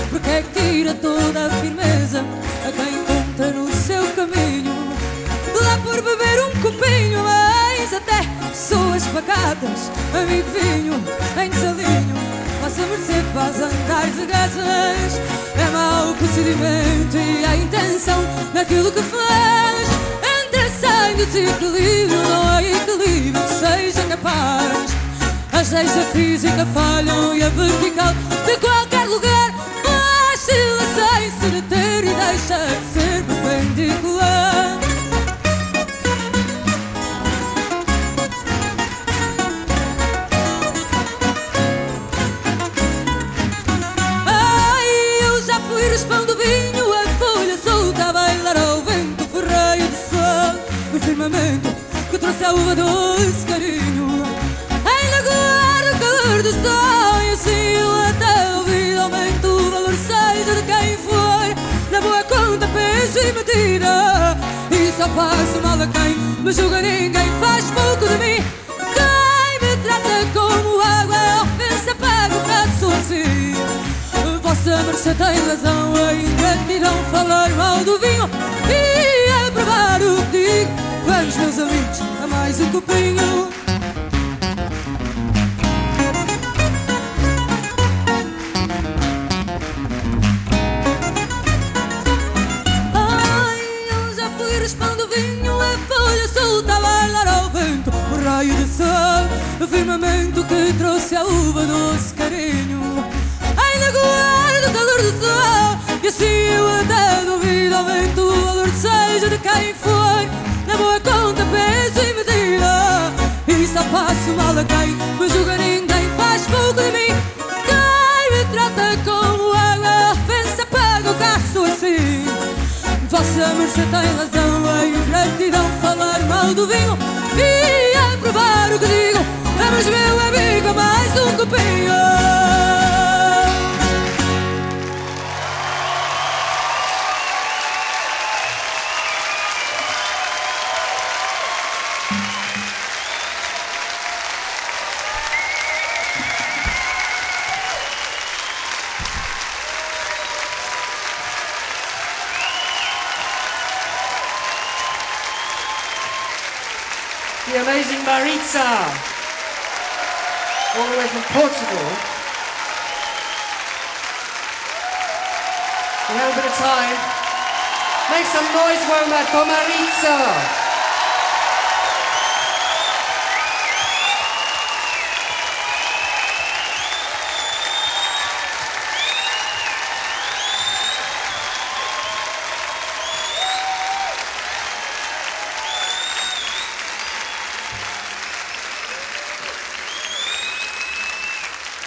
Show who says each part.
Speaker 1: Porque é que tira toda a firmeza a quem encontra no seu caminho. Lá por beber um copinho, mas até pessoas pacatas, amigo vinho, em desalinho, vossa mercê faz andar de gatas. É mau procedimento e a intenção naquilo que faz. Entra e sai do desequilíbrio, não há equilíbrio que seja capaz. As leis da física falham e a vertical de qualquer lugar oscila sem se deter e deixa de ser perpendicular. Ai, eu já fui raspão do vinho, a folha solta a bailar ao vento, ferreio de sol no firmamento que trouxe a uva doce carinho. Ainda guardo o calor do sol e assim eu até o vida aumento o valor seja de quem for. Na boa conta, peso e medida, e só faço mal a quem me julga, ninguém faz pouco de mim. Quem me trata como água é ofensa, paga o caso assim. Vossa mercê tem razão, a ingratidão falar mal do vinho e a provar o que digo. Vamos, meus amigos, a mais um copinho. Raio de sol, o firmamento que trouxe a uva doce carinho. Ainda guardo o calor do sol e assim eu até duvido aumento o valor seja de quem for. Na boa conta, peso e medida, e só faço mal a quem me julga, ninguém faz pouco de mim. Quem me trata como água, ofensa, paga o caço assim. Vossa mercê tem razão, a ingratidão falar mal do vinho e a provar o que digo. Vamos, meu amigo, a mais um copinho.
Speaker 2: The amazing Maritza, all the way from Portugal. We have a bit of time. Make some noise, Womack, for Maritza.